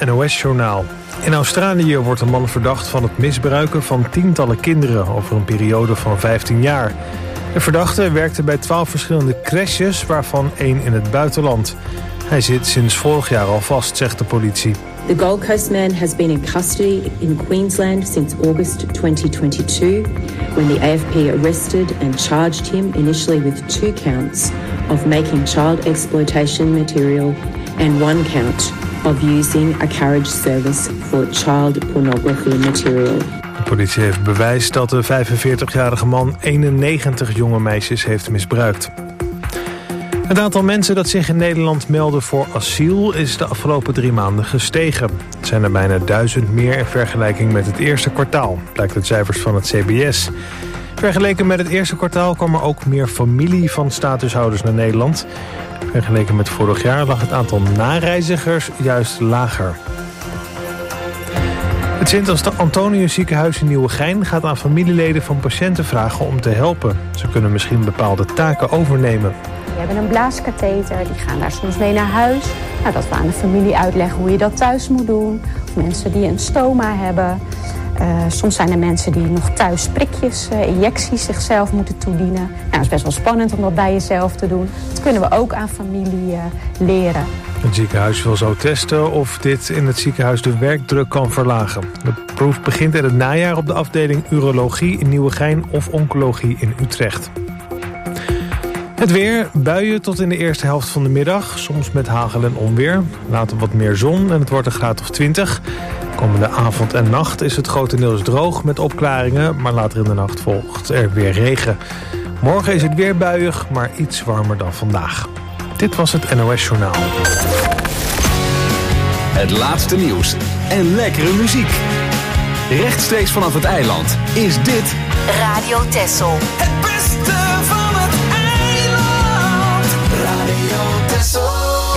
NOS-journaal. In Australië wordt een man verdacht van het misbruiken van tientallen kinderen over een periode van 15 jaar. De verdachte werkte bij 12 verschillende crèches, waarvan 1 in het buitenland. Hij zit sinds vorig jaar al vast, zegt de politie. The Gold Coast man has been in custody in Queensland since August 2022, when the AFP arrested and charged him initially with 2 counts of making child exploitation material and 1 count of using a carriage service for child pornography material. De politie heeft bewijs dat de 45-jarige man 91 jonge meisjes heeft misbruikt. Het aantal mensen dat zich in Nederland melden voor asiel is de afgelopen 3 maanden gestegen. Het zijn er bijna 1000 meer in vergelijking met het eerste kwartaal, blijkt uit cijfers van het CBS. Vergeleken met het eerste kwartaal kwam er ook meer familie van statushouders naar Nederland. Vergeleken met vorig jaar lag het aantal nareizigers juist lager. Het Sint-Antonius ziekenhuis in Nieuwegein gaat aan familieleden van patiënten vragen om te helpen. Ze kunnen misschien bepaalde taken overnemen. Die hebben een blaaskatheter, die gaan daar soms mee naar huis. Nou, dat we aan de familie uitleggen hoe je dat thuis moet doen. Of mensen die een stoma hebben. Soms zijn er mensen die nog thuis prikjes, injecties zichzelf moeten toedienen. Nou, het is best wel spannend om dat bij jezelf te doen. Dat kunnen we ook aan familie leren. Het ziekenhuis wil zo testen of dit in het ziekenhuis de werkdruk kan verlagen. De proef begint in het najaar op de afdeling urologie in Nieuwegein of oncologie in Utrecht. Het weer, buien tot in de eerste helft van de middag. Soms met hagel en onweer. Later wat meer zon en het wordt een graad of 20. Komende avond en nacht is het grotendeels droog met opklaringen. Maar later in de nacht volgt er weer regen. Morgen is het weer buiig, maar iets warmer dan vandaag. Dit was het NOS Journaal. Het laatste nieuws en lekkere muziek. Rechtstreeks vanaf het eiland is dit Radio Texel. Het beste van het eiland. Radio Texel.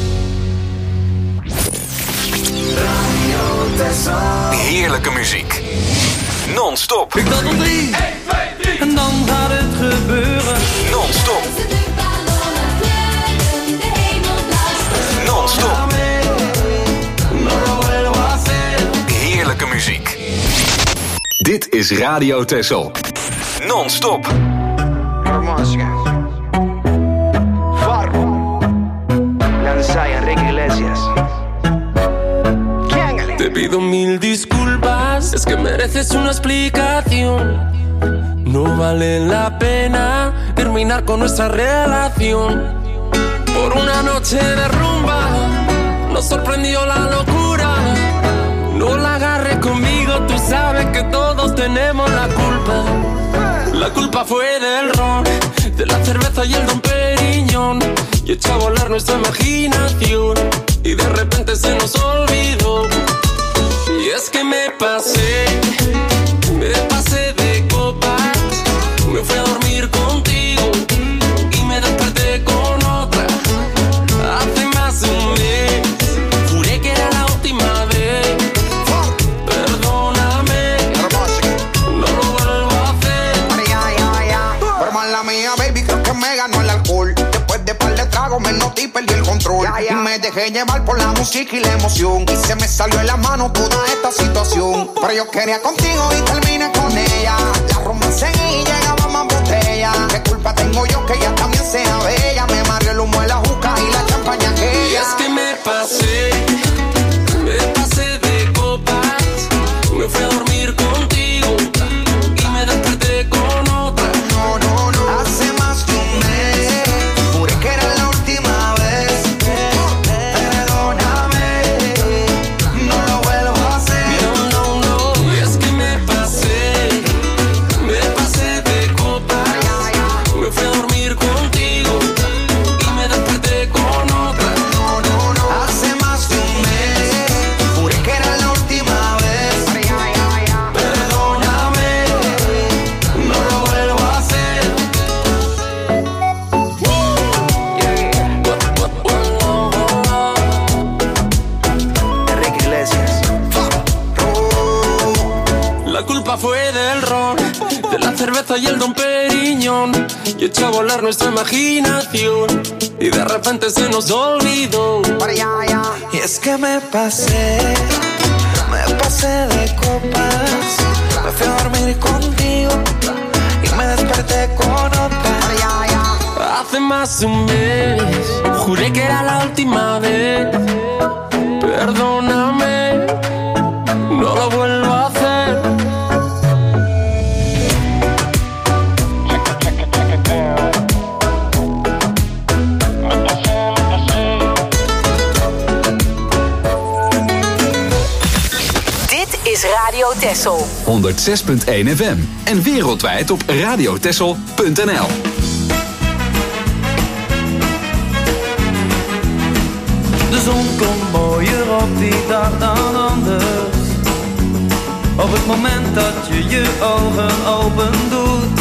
Radio Texel. heerlijke muziek. Non-stop. Ik dat op 3, 1, 2, 3. En dan gaat het gebeuren. Non-stop. Non-stop. Heerlijke muziek. Dit is Radio Texel. Non-stop. Te pido 1000 disculpas, es que mereces una explicación. No vale la pena terminar con nuestra relación. Por una noche de rumba nos sorprendió la locura. No la agarres conmigo, tú sabes que todos tenemos la culpa. La culpa fue del ron, de la cerveza y el Don Periñón. Y echó a volar nuestra imaginación y de repente se nos olvidó. Y es que me pasé de copas. Me fui a dormir contigo y me desperté con otra. Hace más de un mes juré que era la última vez. Perdóname, no lo vuelvo a hacer. Pero mala mía, baby, creo que me ganó el alcohol. Después de par de tragos me noté y perdí el control. Y me dejé llevar por la música y la emoción. Y se me salió de la mano toda esta situación. Pero yo quería contigo y terminé con ella. La romance y llegaba más botella. ¿Qué culpa tengo yo que ella también sea bella? Me mareó el humo de la juca y la champaña aquella. Y es que me pasé de copas. Me fui a dormir contigo y me desperté con otra. No, hace más de un mes juré que era la última vez. Perdóname, no lo vuelvo a hacer. No, y es que me pasé de copas. Me fui a dormir contigo y me desperté con otra. No, hace más de un mes juré que era la última vez. Perdóname, no lo vuelvo a hacer. Enrique Iglesias. La culpa fue del ron, de la cerveza y el Don Periñón y echó a volar nuestra imaginación y de repente se nos olvidó. Y es que me pasé de copas, me fui a dormir contigo y me desperté con otra. Hace más de un mes juré que era la última vez. Perdóname, no lo vuelvo a hacer. Dit is Radio Texel 106.1 FM en wereldwijd op radiotexel.nl. De zon komt mooier op die dag dan anders. Op het moment dat je je ogen open doet.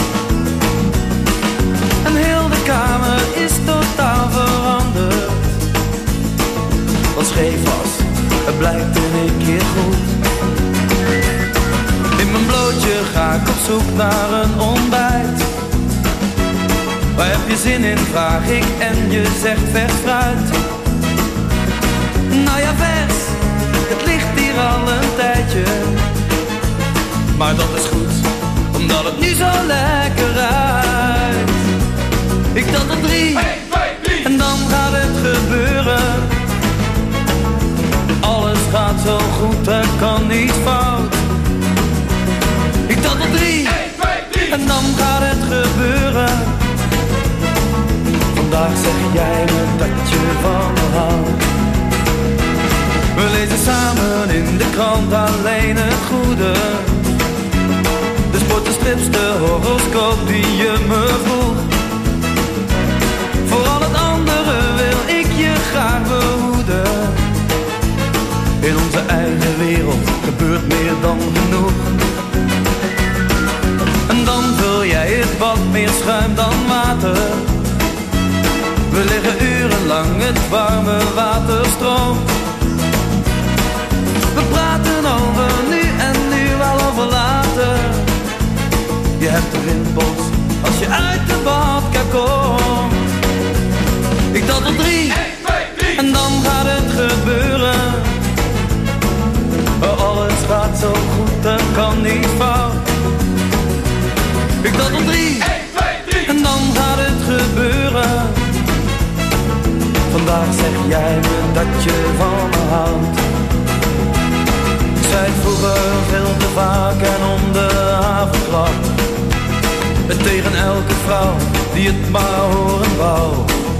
En heel de kamer is totaal veranderd. Wat scheef was, het blijkt in een keer goed. In mijn blootje ga ik op zoek naar een ontbijt. Waar heb je zin in, vraag ik en je zegt vers fruit. Nou ja, vers, het ligt hier al een tijdje. Maar dat is goed, omdat het nu zo lekker ruikt. Ik tel tot 3, 1, 2, 3 en dan gaat het gebeuren. Alles gaat zo goed, er kan niet fout. Ik tel tot 3, 1, 2, 3 en dan gaat het gebeuren. Vandaag zeg jij me dat je van me houdt. We lezen samen in de krant alleen het goede. De sport, de strips, de horoscoop die je me vroeg. Voor al het andere wil ik je graag behoeden. In onze eigen wereld gebeurt meer dan genoeg. En dan vul jij het wat meer schuim dan water. We liggen urenlang, het warme water stroomt. We praten over nu en nu wel over later. Je hebt de rimpels als je uit de badkamer komt. Ik tel tot 3, 1, 2, 3 en dan gaat het gebeuren. Alles gaat zo goed, er kan niet fout. Ik tel tot 3, 1, 2, 3 en dan gaat het gebeuren. Vandaag zeg jij me dat je van me houdt. Ik zei het vroeger veel te vaak en om de havenklap. Tegen elke vrouw die het maar horen wou.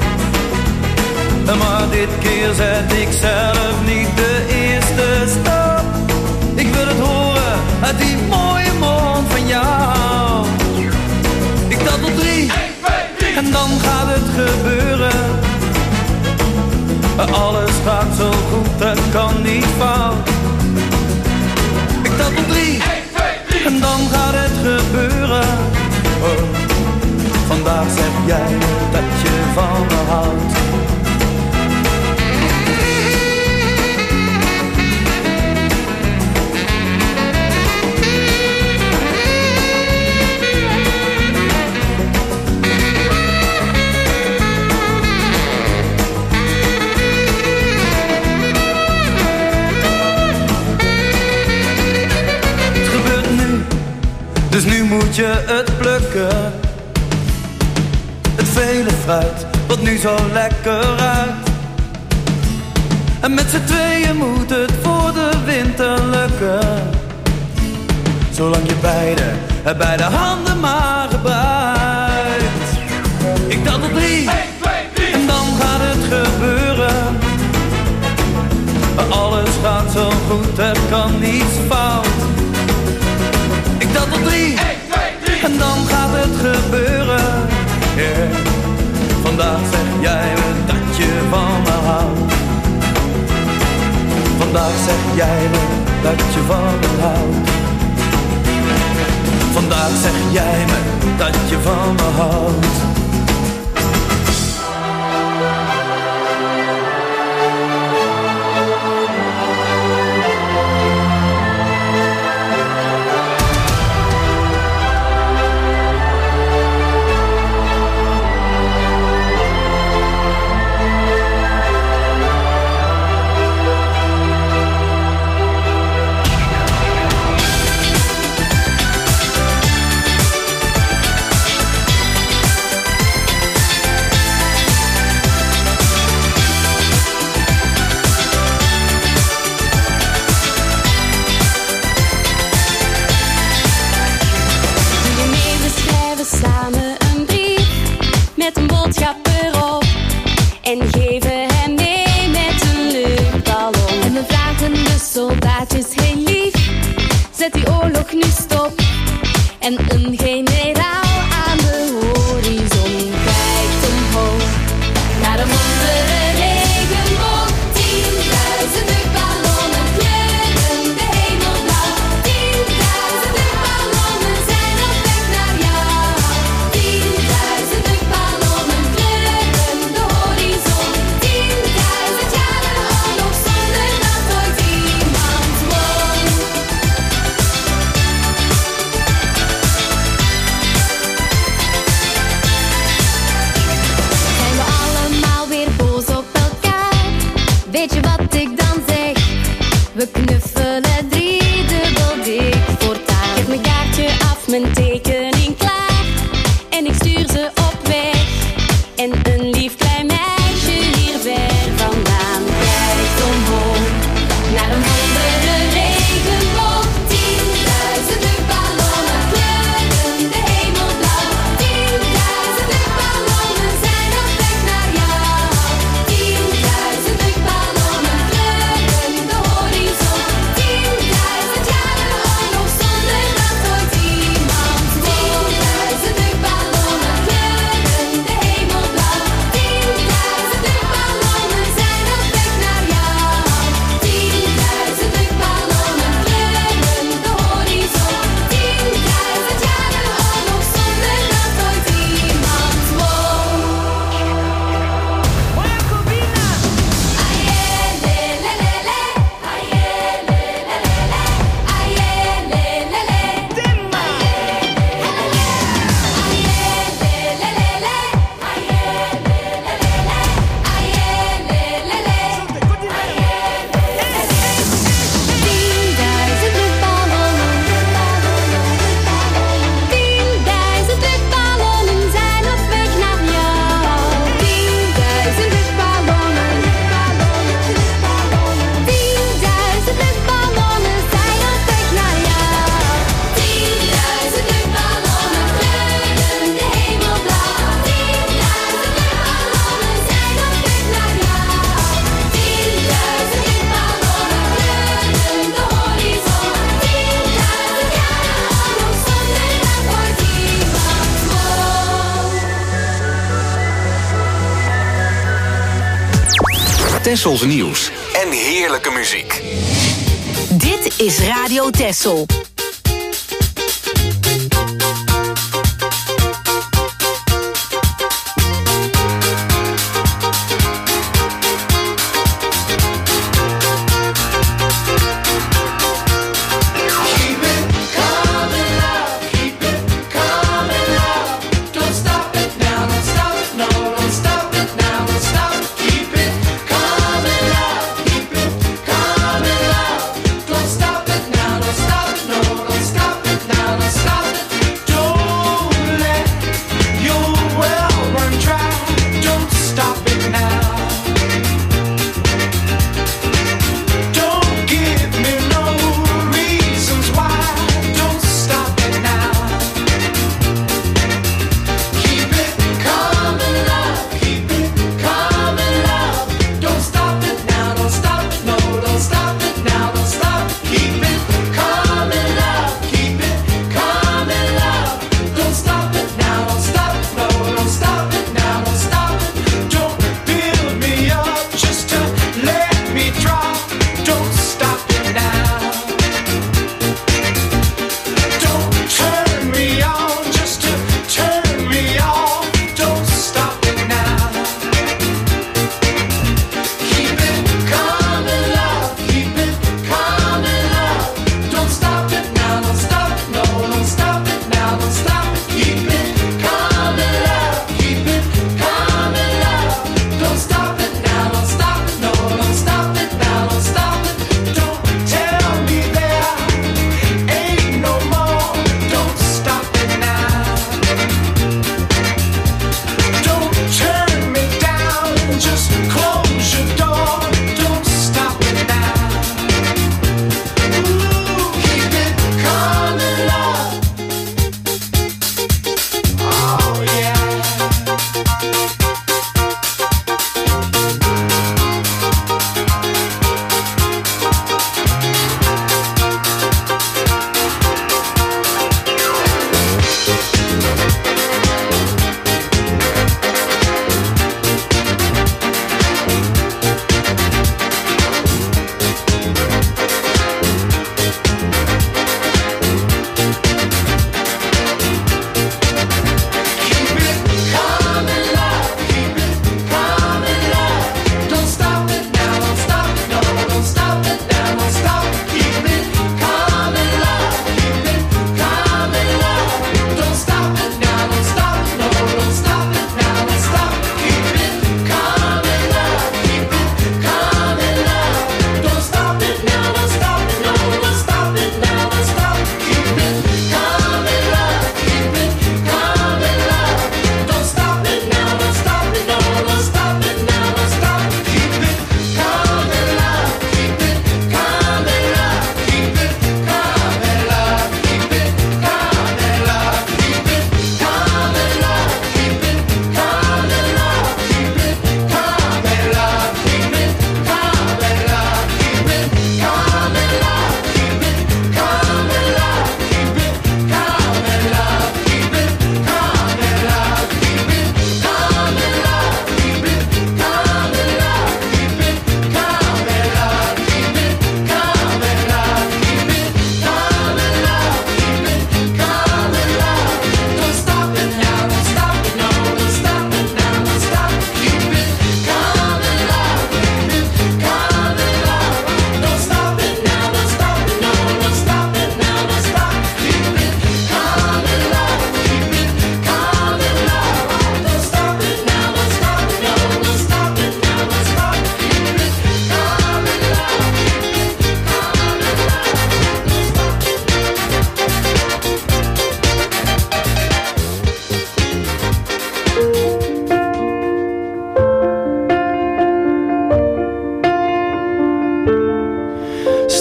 Maar dit keer zet ik zelf niet de eerste stap. Ik wil het horen uit die mooie mond van jou. Ik tel tot 3, 1, 2, 3 en dan gaat het gebeuren. Alles gaat zo goed, het kan niet fout. Ik tel tot 3, 1, 2, 3 en dan gaat het gebeuren. Vandaag zeg jij dat je van me houdt. Het gebeurt nu, dus nu moet je het plukken. Het vele fruit, wat nu zo lekker ruikt. En met z'n tweeën moet het voor de winter lukken. Zolang je beide handen maar gebruikt. Ik tel tot 3, 1, 2, 3 en dan gaat het gebeuren. Alles gaat zo goed, er kan niets fout. Ik tel tot 3, 1, 2, 3 en dan gaat het gebeuren. Yeah. Vandaag zeg jij me dat je van me houdt. Vandaag zeg jij me dat je van me houdt. Vandaag zeg jij me dat je van me houdt. En een generaal aan de horizon kijkt omhoog naar een wondere regenboog. 10.000 luchtballonnen kleuren de hemel blauw. 10.000 luchtballonnen zijn op weg naar jou. 10.000 luchtballonnen kleuren de horizon. 10.000 jaren oorlog zonder dat ooit iemand won. Zijn we allemaal weer boos op elkaar? Weet je wat ik dan zeg? We knuffelen driedubbel dik voortaan. Geef mijn kaartje af, mijn tekening klaar. En ik stuur ze op weg. En een lief klein meisje hier ver vandaan kijkt omhoog naar een wondere regenboog. 10.000 luchtballonnen kleuren de hemel blauw. 10.000 luchtballonnen zijn op weg naar jou. 10.000 luchtballonnen kleuren de horizon. 10.000 jaren oorlog zonder dat ooit iemand won. 10.000 luchtballonnen kleuren de hemel blauw. 10.000 luchtballonnen zijn op weg naar jou. 10.000 luchtballonnen kleuren de horizon. 10.000 jaren oorlog zonder dat ooit iemand won. Tessels nieuws en heerlijke muziek. Dit is Radio Tessel. Stop it now, don't stop it, no.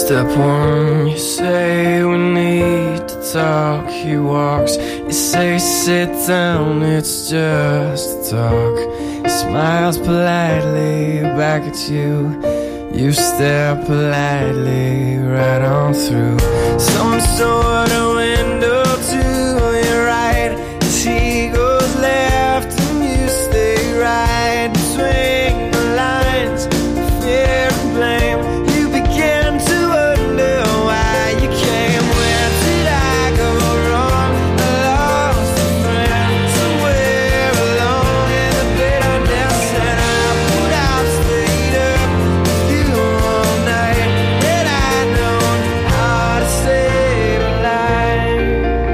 Step one, you say we need to talk. He walks, you say sit down, it's just talk. He smiles politely back at you. You stare politely right on through some sort of window to your right. As he goes left and you stay right between the lines, fear and blame. You begin to wonder why you came. Where did I go wrong? I lost a friend somewhere along in the bitterness, and I put out, stayed up with you all night. Had I known how to save a life.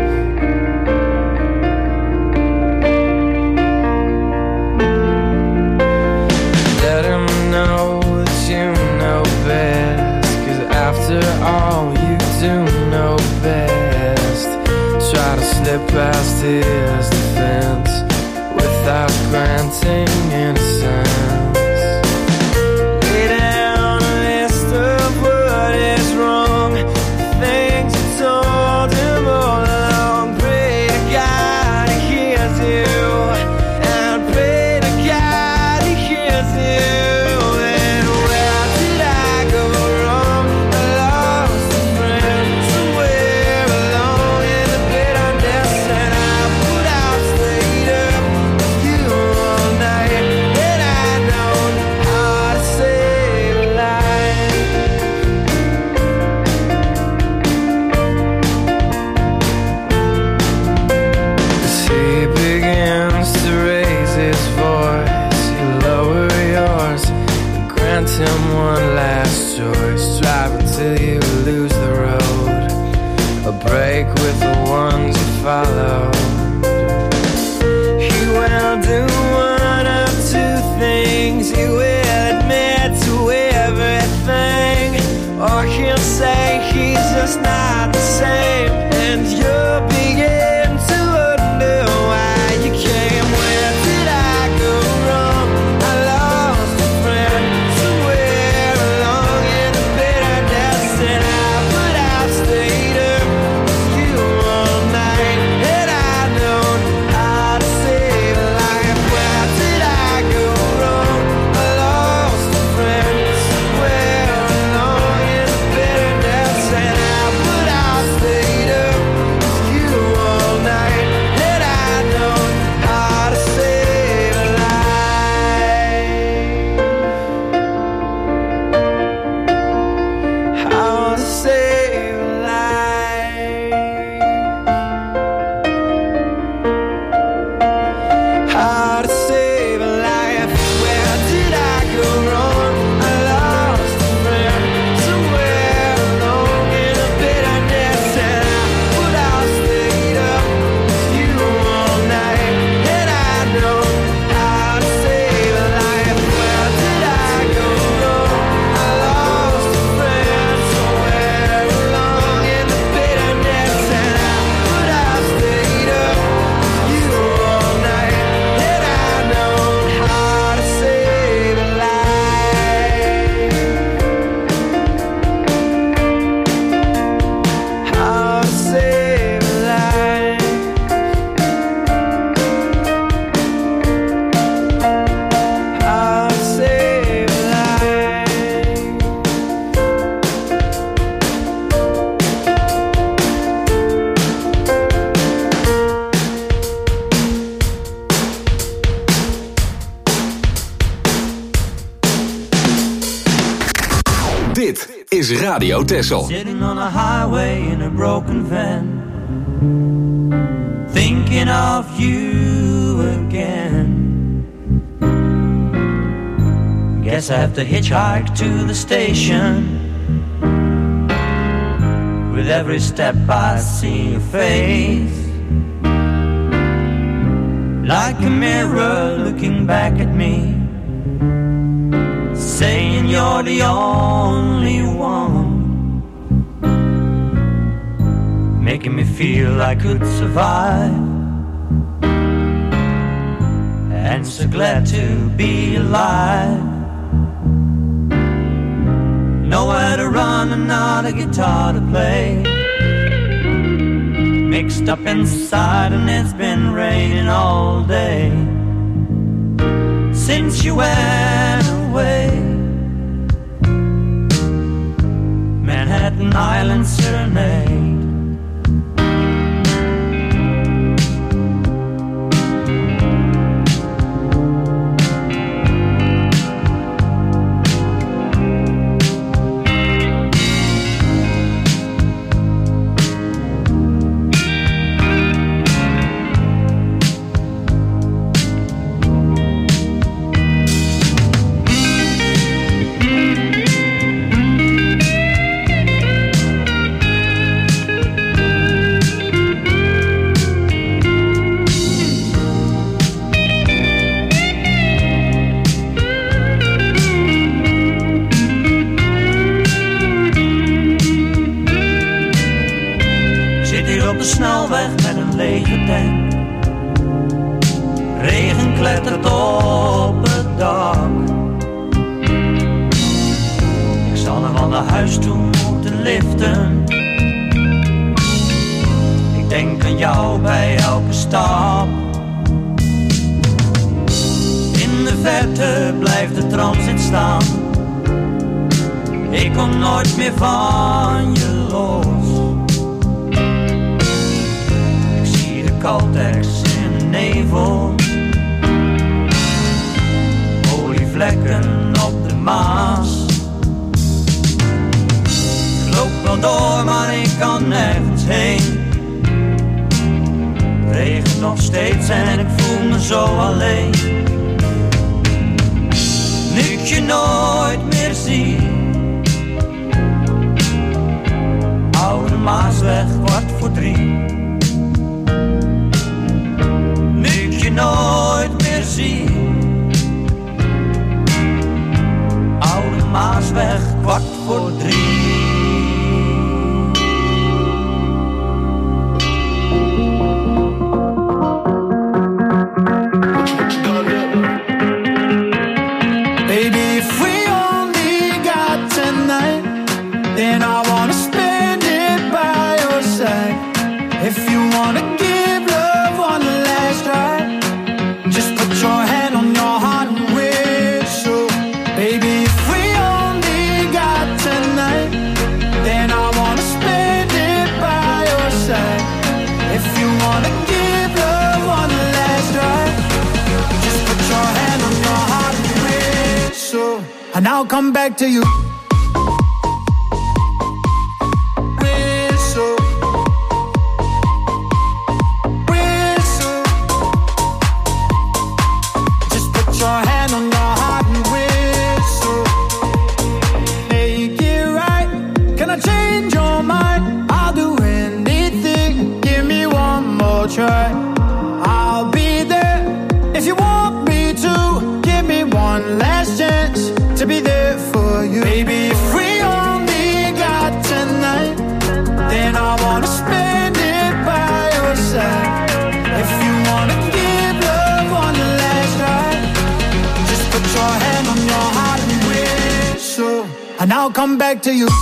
Let him know that you know best, 'cause after all you do know best. Try to slip past his defense without granting innocence. Lay down a list of what is wrong, things you told him all along. Pray to God he hears you, and pray to God he hears you. And where did I go wrong? I lost a friend somewhere along in the bitterness, and I put out, stayed up with you all night. And I know how to save a life. As he begins to raise his voice, you lower yours, grant him one last choice. Drive until you lose the road, a break with the ones you follow. He will do one of two things. He will admit to everything, or he'll say he's just not the same. And you'll begin to wonder why you came. Where did I go wrong? I lost a friend somewhere along in the bitterness, and I put out, stayed up with you all night. And I know how to save a life. Where did I go wrong? I lost a friend somewhere along in the bitterness, and I put out, stayed up with you all night. And I know how to save a life. How to save a life. How to save a life. Where did I go wrong? I lost a friend somewhere along in the bitterness, and I put out, stayed up with you all night. And I know how to save a life. Where did I go wrong? I lost a friend somewhere along in the bitterness, and I put out, stayed up with you all night. And I know how to save a life. How to save a life. How to save a life. Dit is Radio Texel. Sitting on a highway in a broken van, thinking of you again. Guess I have to hitchhike to the station. With every step I see your face, like a mirror looking back at me, saying you're the only one, making me feel I could survive, and so glad to be alive. No, I nowhere to run and not a guitar to play. Mixed up inside and it's been raining all day since you went away. Manhattan Island Serenade. Snelweg met een lege tank. Regen klettert op het dak. Ik zal nog wel naar huis toe moeten liften. Ik denk aan jou bij elke stap. In de verte blijft de transit staan. Ik kom nooit meer van je los. Caltex in de nevel, olievlekken op de Maas. Ik loop wel door, maar ik kan nergens heen. Het regent nog steeds en ik voel me zo alleen. Nu ik je nooit meer zie. Oude Maasweg, 2:15. Nooit meer zie. Oude Maasweg, 2:15. Baby, if we only got tonight, then I wanna spend it by your side. If you wanna give love one last try, your hand on your heart and whistle. Baby, if we only got tonight, then I wanna spend it by your side. If you wanna give love one last try, just put your hand on your heart and whistle, and I'll come back to you. I'll be there if you want me to. Give me one last chance to be there for you. Baby, if we only got tonight, then I wanna spend it by your side. If you wanna give love one last try, just put your hand on your heart and whistle, and I'll come back to you.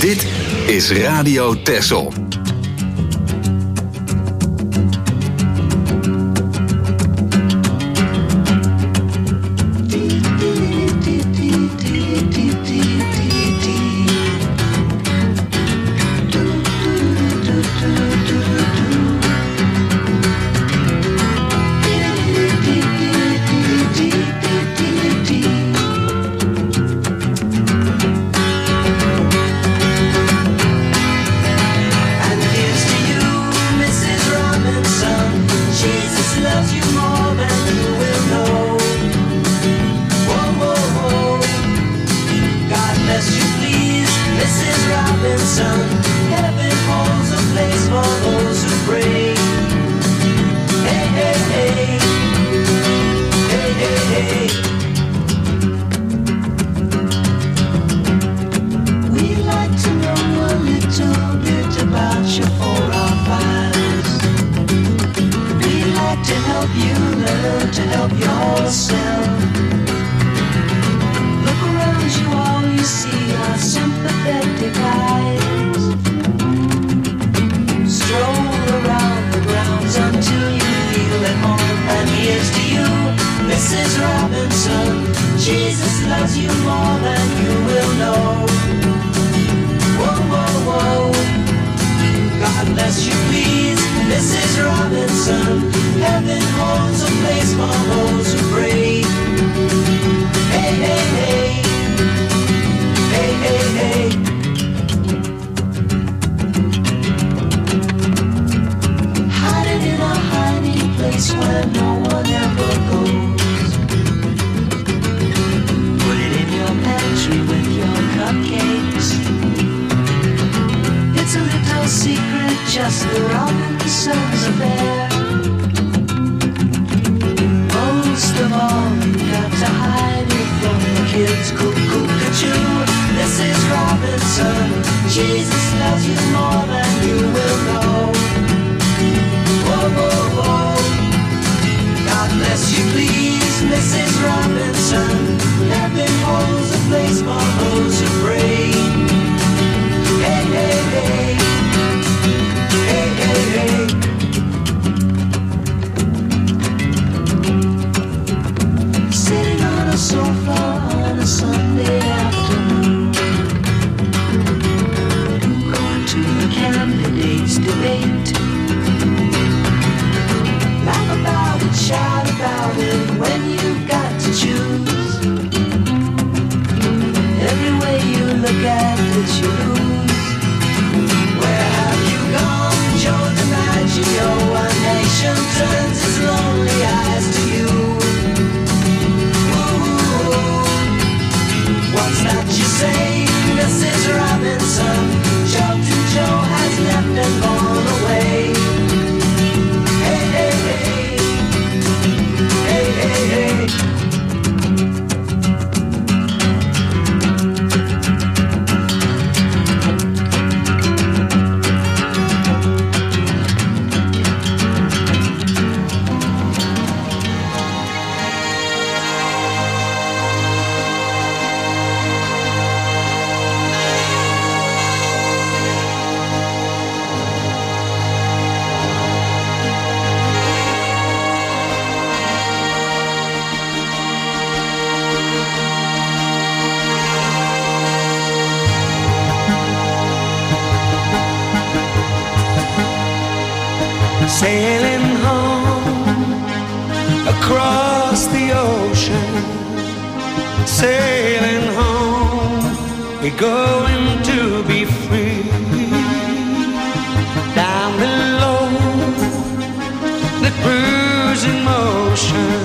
Dit is Radio Texel. Sailing home across the ocean, sailing home, we're going to be free. Down below, the cruising motion,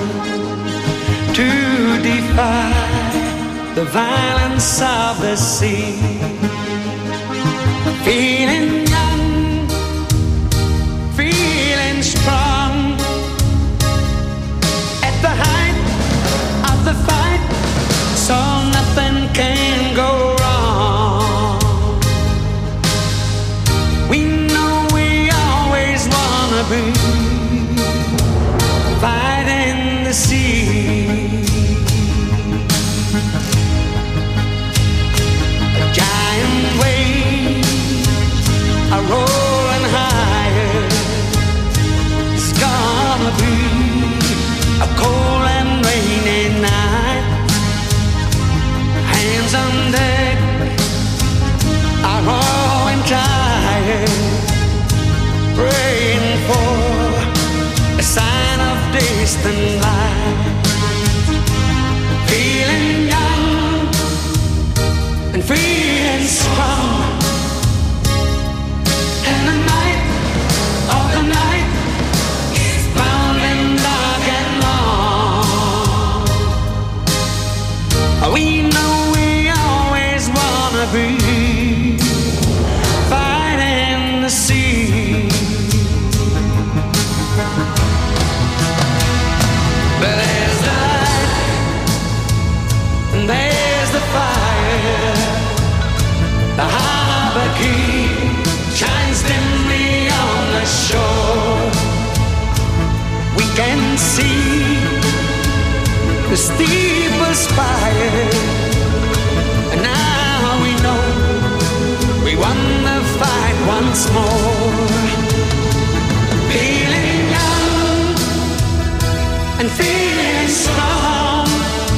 to defy the violence of the sea. Feeling young, feeling strong, at the height of the fight, so nothing can go wrong. We know we always wanna be fighting the sea. A giant wave distant light. Feeling young and feeling strong. And the night of the night is bound and dark and long. We know we always wanna be fighting the sea. But there's the light and there's the fire. The harbor key shines dimly on the shore. We can see the steeple spire. And now we know we won the fight once more. Feeling young and feeling strong.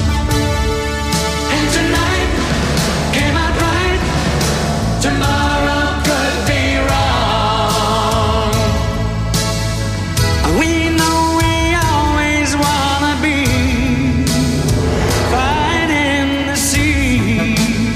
And tonight came out right. Tomorrow could be wrong. We know we always wanna be fighting the sea.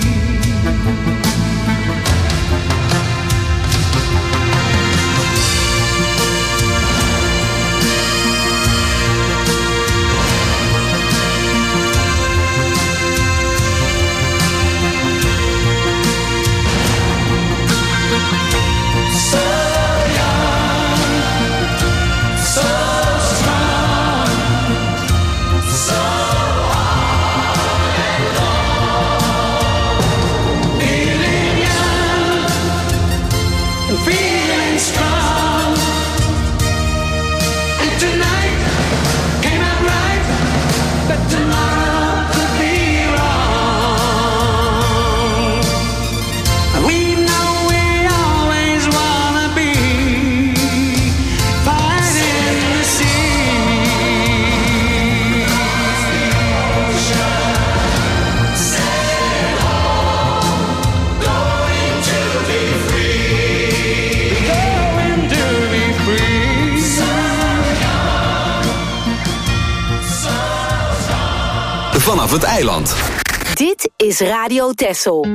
Feeling strong. And tonight came out right, but tomorrow could be wrong. We know we always wanna be fighting the sea. Sail on, going to be free. Vanaf het eiland. Dit is Radio Texel.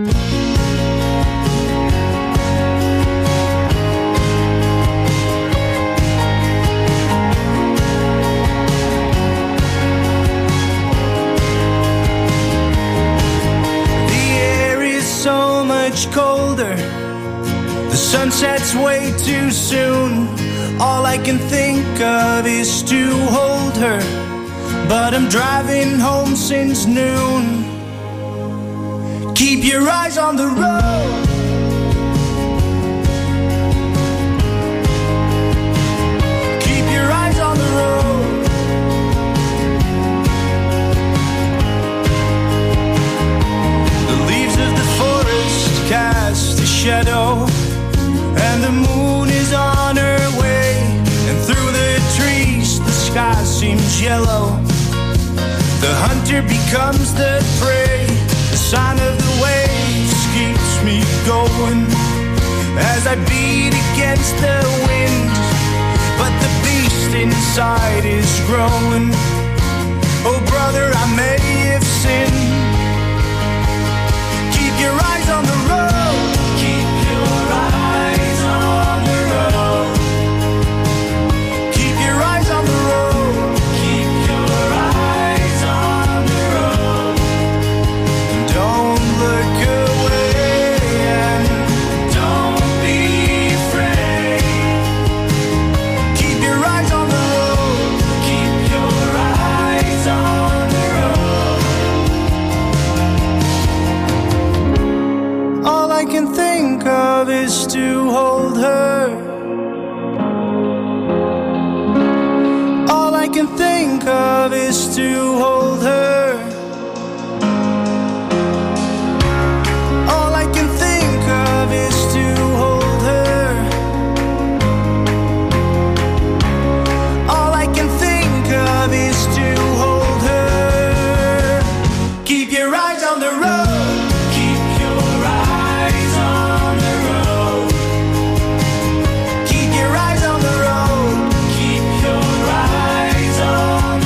So much colder. The sun sets way too soon. All I can think of is to hold her, but I'm driving home since noon. Keep your eyes on the road. Keep your eyes on the road. The leaves of the forest cast a shadow, and the moon is on her way. And through the trees the sky seems yellow. The hunter becomes the prey. The sound of the waves keeps me going as I beat against the wind. But the beast inside is growing. Oh brother, I may have sinned. Keep your eyes on the road. Keep your eyes on the road. Keep your eyes on the road. Keep your eyes on the road. Don't look away and don't be afraid. Keep your eyes on the road. Keep your eyes on the road. All I can think of is to hold her. All I can think of is to hold her. All I can think of is to hold her. All I can think of is to hold her. Keep your eyes on the road. Keep your eyes on the road. Keep your eyes on the road. Keep your eyes on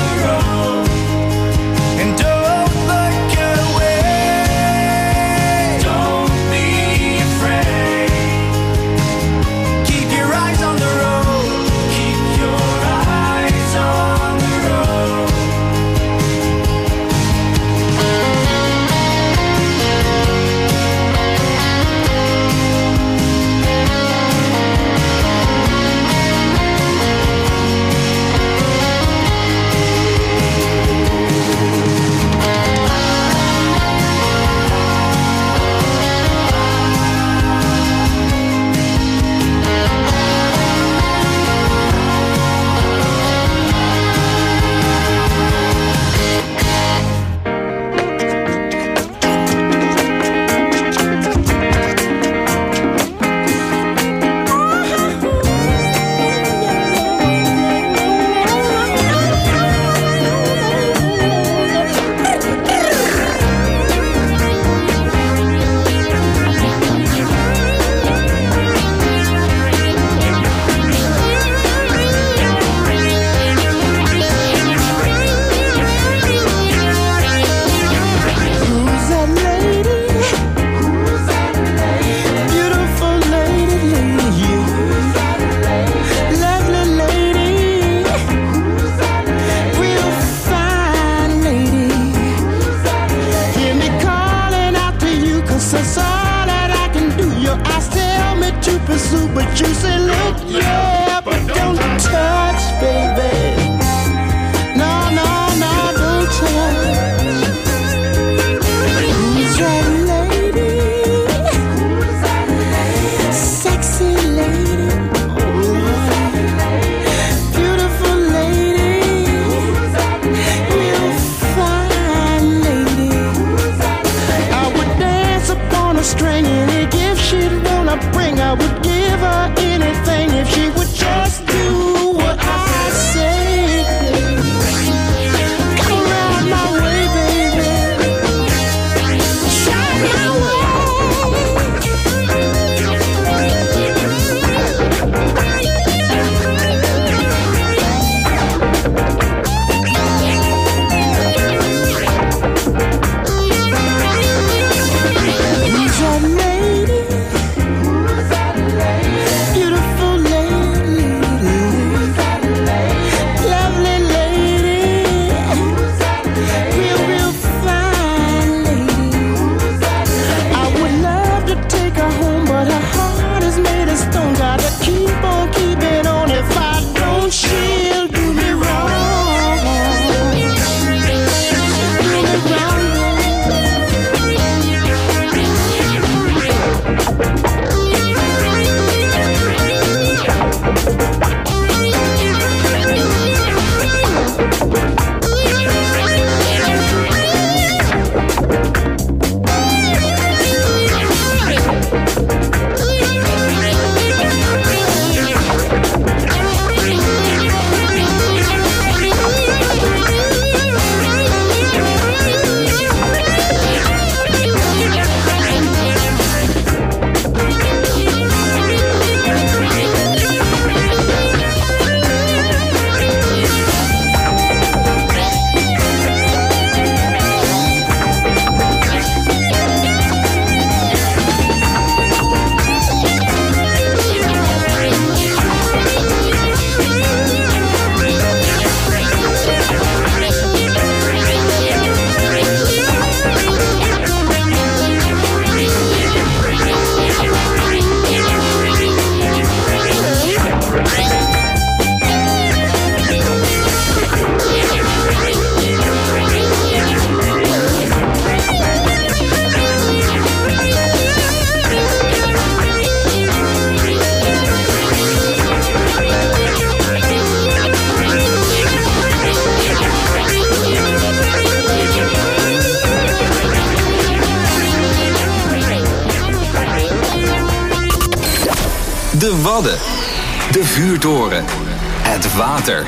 that's all that I can do. Your eyes tell me to pursue, but you say look, yeah, but don't touch, baby. No, no, no, don't touch. Who's that lady? Who's that lady? Sexy lady. Beautiful lady. Real fine lady. I would dance upon a string, any gift she'd wanna bring, I would give her anything if she would just do what I say. Come around my way, baby. Shine my way. Who's that lady? Who's that lady? Beautiful lady. Who's that lady? Lovely lady. Who's that lady? Real, real fine lady. Who's that lady? I would love to take her home, but her heart is made of stone. Gotta keep on keeping on. If I don't, she'll do me wrong. Do me wrong. De Wadden. De vuurtoren. Het water.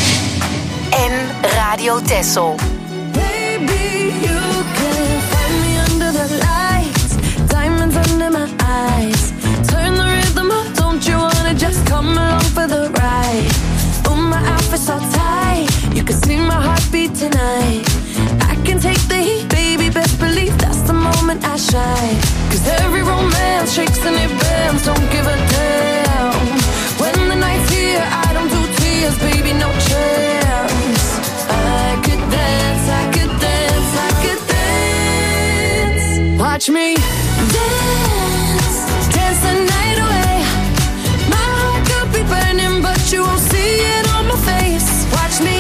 En Radio Texel. Baby, you can find me under the lights, diamonds under my eyes. Turn the rhythm up, don't you wanna just come along for the ride? Oh, my outfit's all tight, you can see my heartbeat tonight. I can take the heat, baby, best believe that's the moment I shine. 'Cause every romance shakes and it bends, don't give a damn. When the night's here, I don't do tears, baby, no chance. I could dance, I could dance, I could dance. Watch me dance, dance the night away. My heart could be burning, but you won't see it on my face. Watch me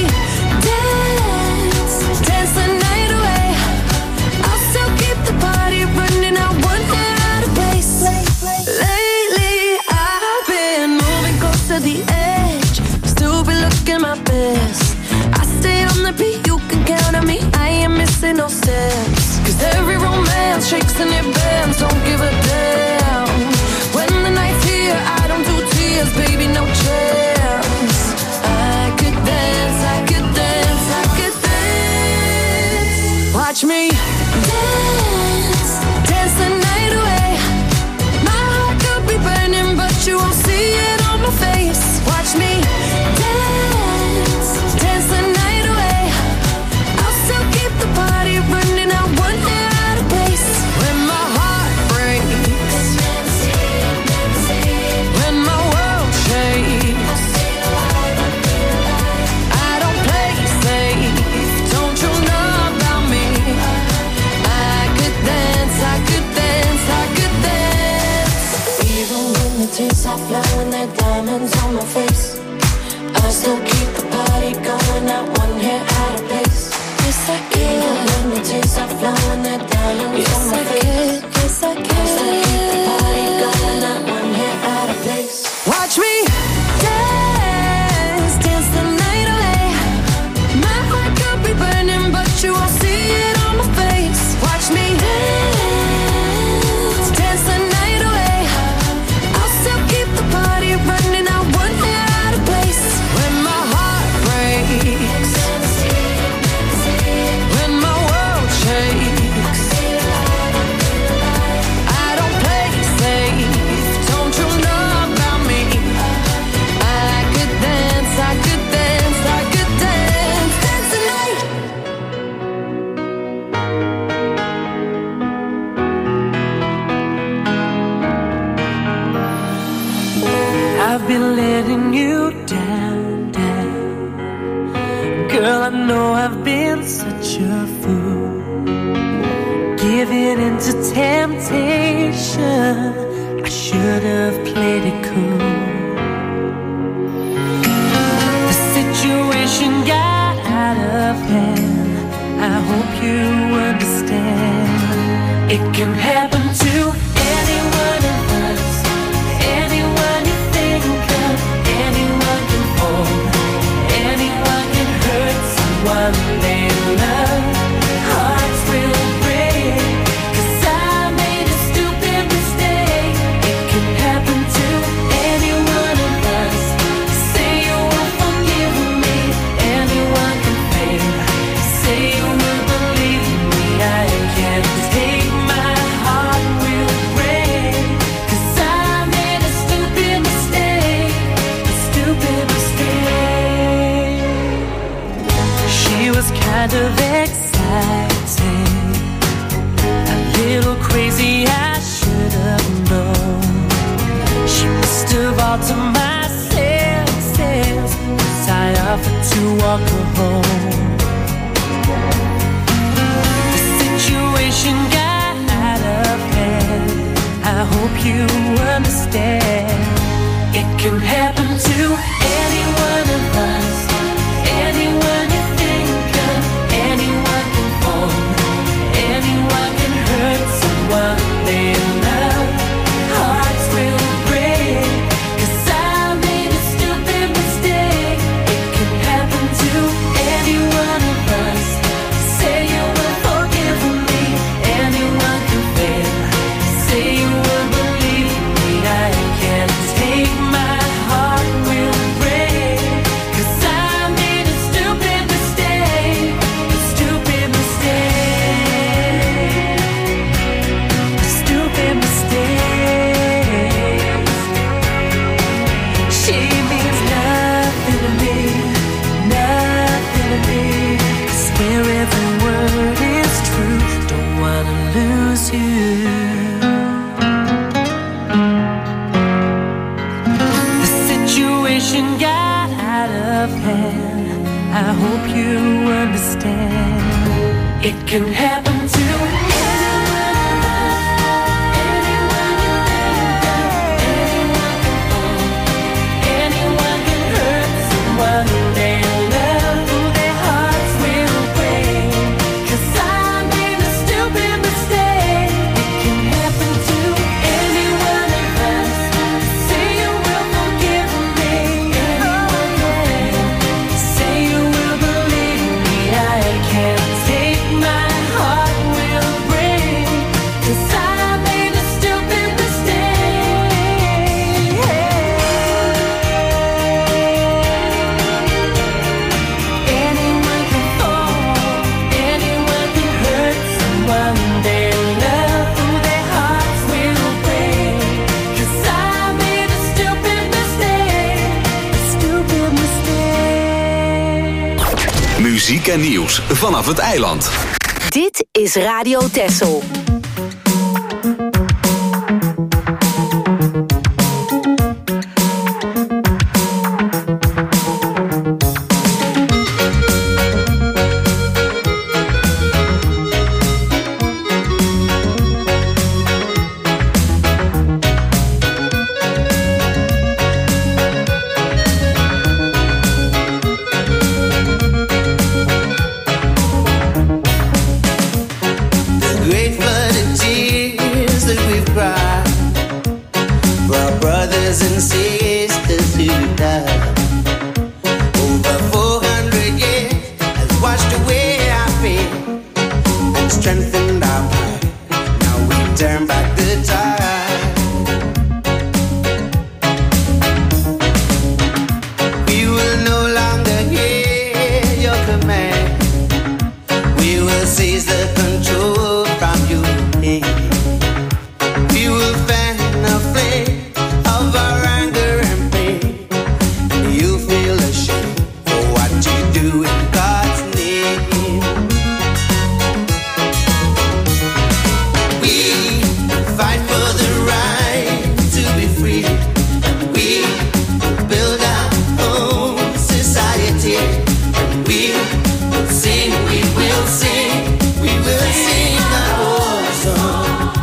dance, dance the night away. I'll still keep the party running, I won't get out of place. Lately, I've been moving close to the edge, still be looking my best. I stay on the beat, you can count on me, I ain't missing no steps. 'Cause every romance shakes and it bends, don't give a damn. When the night's here, I don't do tears, baby, no chance. I could dance, I could dance, I could dance. Watch me dance, dance the night away. My heart could be burning, but you won't see it on my face. Watch me dance, dance the night away. I'll still keep the party running, I won't get out of place. When my heart breaks, tears are flowing, they're diamonds on my face. I still keep the party going, not one hair out of place. Yes, I can. Even when the tears are flowing, they're diamonds on my face. Yes, I can. I still keep the party going, not one hair out of place. Watch me dance, dance the night away. My heart could be burning, but you won't see it on my face. Watch me dance, dance the night away. I'll still keep the party running, not one hair out of place. When my heart breaks, when my world shakes, I don't play safe. Don't you know about me? I could dance, I could dance, I could dance, dance the night. I've been letting you down, down. Girl, I know I've been such a fool, giving into temptation. I should have played it cool. The situation got out of hand. I hope you understand. It can happen to any one of us. Anyone you think of, anyone can fall, anyone can hurt someone they love. Hearts will break, 'cause I made a stupid mistake. It can happen to any one of us. Say you will forgive me, anyone can fail. Say you will believe me, I can't take my heart will break, 'cause I made a stupid mistake, a stupid mistake. She was kind of exciting, a little crazy, I should have known. She must have altered my senses, 'cause I offered to walk her home. The situation got out of hand. I hope you understand. It can happen to any one of us. Anyone you think of, anyone can fall, anyone can hurt someone they love. Hearts will break, 'cause I made a stupid mistake. It can happen to any one of us. Say you will forgive me, anyone can fail. Say you will believe me, I can't take my heart will break, 'cause I made a stupid mistake, a stupid mistake, a stupid mistake. She means nothing to me, nothing to me. I swear every word is true, don't wanna lose you. The situation got out of hand. I hope you understand. It can happen to anyone of us. Anyone you think of, anyone can fall, anyone can hurt someone they love. Their hearts will break, 'cause I made a stupid mistake. It can happen to any one of us. Say you will forgive me, anyone can. Say you will believe me, I can't take my heart will break, 'cause I made a stupid mistake. Anyone can fall, anyone can hurt someone they love. Their hearts will break, 'cause I made a stupid mistake, a stupid mistake. Muziek en nieuws vanaf het eiland. Dit is Radio Texel. brothers and sisters who died. Over 400 years has washed away our fear and strengthened our pride. Now we turn back the tide. We will no longer hear your command. We will seize the control from your hand. We will fan the flame of our anger and pain. You feel ashamed for what you do in God's name. We fight for the right to be free. We build our own society. And we will sing, we will sing, we will sing our own song.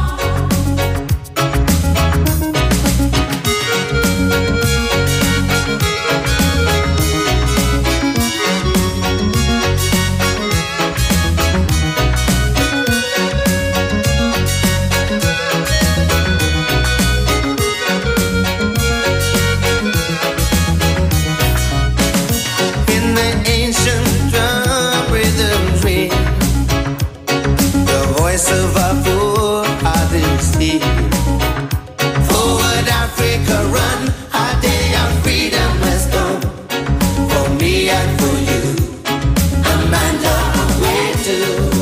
In the ancient drum rhythms ring, the voice of our forefathers hear. Forward Africa run, our day of freedom has come. For me and for you, Amanda, where to?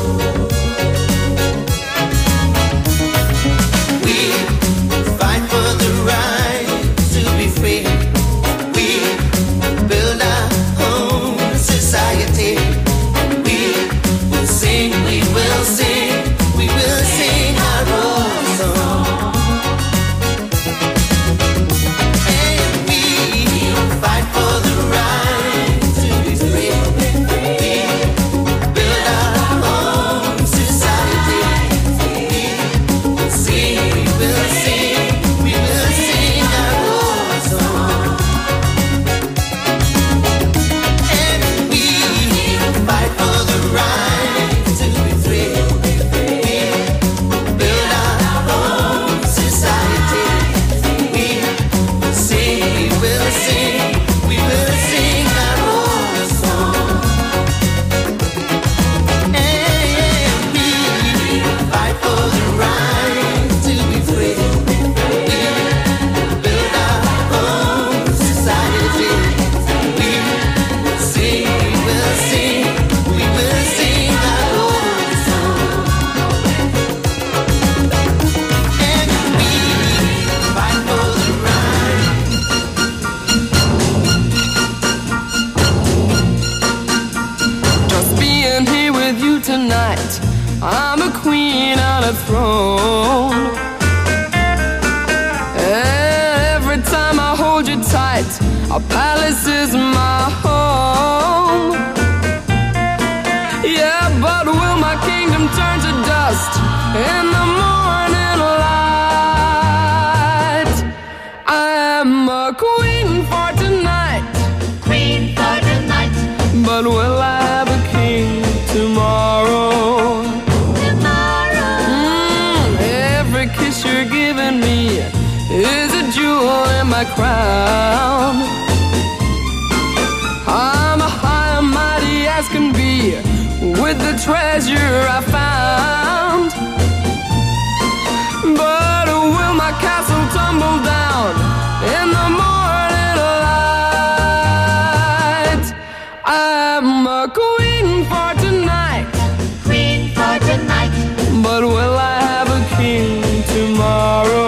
We fight for the right to be free. We build our own society. And we will sing, we will sing, we will sing our own song. And we fight for the right to be free. We build our own society. We will sing, we will sing, we will sing our own song. And we fight for the right to be free. We build our own society. We will sing, we will sing, we will sing our own song. And we fight for the right to be free. We build our own society. We will sing, we will sing, we will sing our own song. And we fight for the right. Just being here with you tonight, I'm a queen on a throne. Every time I hold you tight, our palace is my home. Yeah, but will my kingdom turn to dust in the morning light? I am a queen for tonight, queen for tonight. But will I have a king tomorrow? Every kiss you're giving me is a jewel in my crown. I'm a high and mighty as can be with the treasure I found. But will my castle tumble down in the morning light? I'm a queen for tonight, queen for tonight. But will I have a king tomorrow?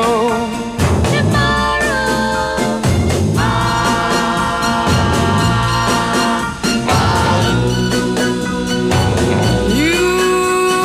You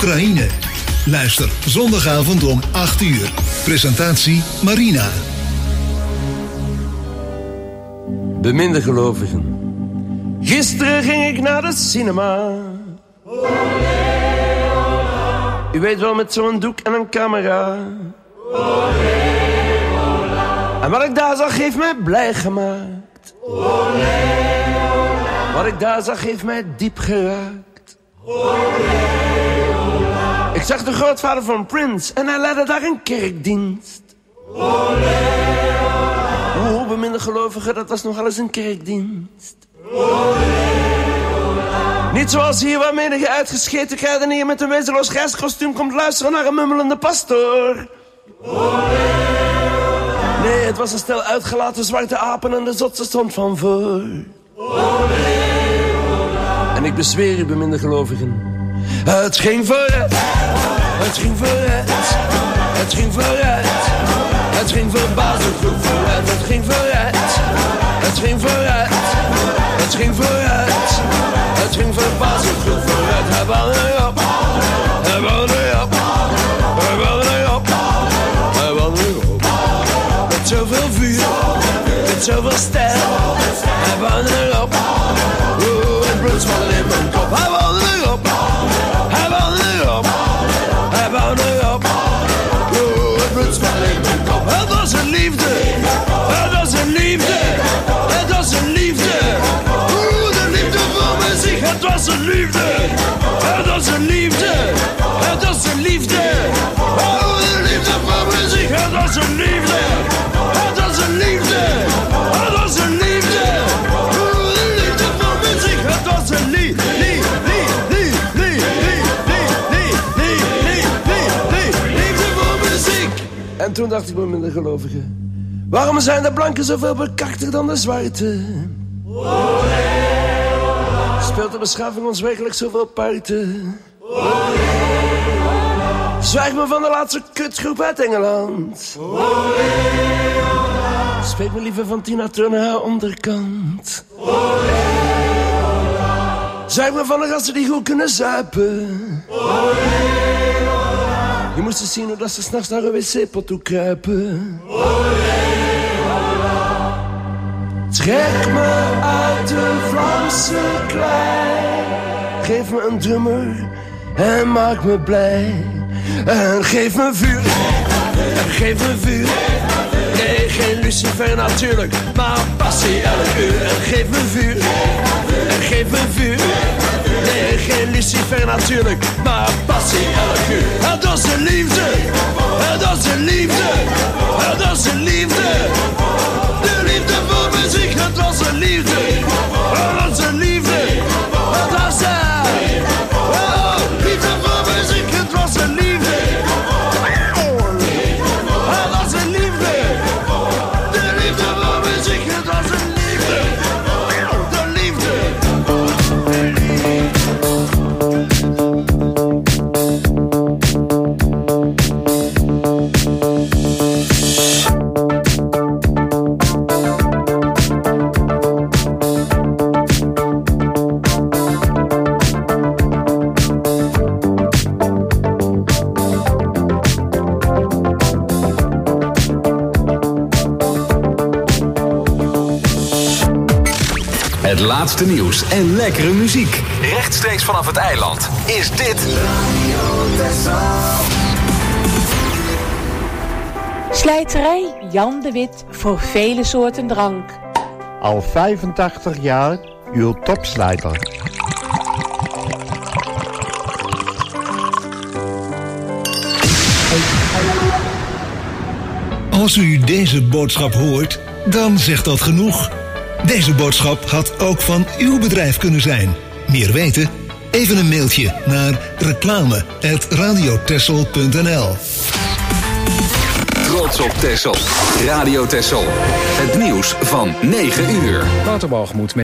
Oekraïne. Luister zondagavond om 8 uur. Presentatie Marina. Beminde gelovigen. Gisteren ging ik naar de cinema. U weet wel, met zo'n doek en een camera. En wat ik daar zag heeft mij blij gemaakt. Wat ik daar zag heeft mij diep geraakt. Ik zag de grootvader van Prince en hij leidde daar een kerkdienst. O, beminde gelovigen, dat was nogal eens een kerkdienst. Niet zoals hier, waar menige uitgescheten kruidenier met een wezenloos grijskostuum komt luisteren naar een mummelende pastoor. Nee, het was een stel uitgelaten zwarte apen en de zotse stond van voor. En ik bezweer u, beminde gelovigen, het ging vooruit, het ging vooruit, het ging vooruit, het ging verbazend goed vooruit, het ging vooruit, het ging vooruit, het ging vooruit, het ging verbazend goed vooruit. Hij wou erop, hij wou erop, hij wou erop, hij wou erop. Met zoveel vuur, met zoveel stijl, hij wou erop. Oeh, het bloed zwol in mijn kop. Hij wou erop, hij wou erop, hij wou erop. Oeh, het bloed zwol in mijn kop. Het was een liefde, het was een liefde, het was een liefde. Oeh, de liefde voor muziek. Het was een liefde, het was een liefde, het was een liefde. Oh, de liefde voor muziek. Het was een liefde, het was een liefde, het was een liefde. Oh, de liefde voor muziek. Het was een liefde. En toen dacht ik bij mijn gelovigen, waarom zijn de blanken zoveel bekakter dan de zwarte? Speelt de beschaving ons werkelijk zoveel parten? Zwijg me van de laatste kutgroep uit Engeland. Spreek me liever van Tina Turner haar onderkant. Zwijg me van de gasten die goed kunnen zuipen. Je moest eens zien hoe dat ze s'nachts naar een wc-pot toe kruipen. Trek me uit de Vlaamse klei. Geef me een drummer en maak me blij. En geef me vuur, en geef me vuur. Nee, geen Lucifer natuurlijk, maar passie elk uur. En geef me vuur, en geef me vuur. Nee, geen Lucifer natuurlijk, maar passie elk uur. Het was een liefde, het was een liefde, het was een liefde. De liefde voor muziek, het was een liefde, het was een liefde. Het was een, oh, liefde voor muziek, het was een liefde. Het was een liefde, de liefde voor muziek, het was een liefde, de liefde. Het laatste nieuws en lekkere muziek. Rechtstreeks vanaf het eiland is dit Slijterij Jan de Wit voor vele soorten drank. Al 85 jaar uw topslijter. Als u deze boodschap hoort, dan zegt dat genoeg. Deze boodschap had ook van uw bedrijf kunnen zijn. Meer weten? Even een mailtje naar reclame@radiotessel.nl. Trots op Texel. Radio Texel. Het nieuws van 9 uur. Waterbalgemoed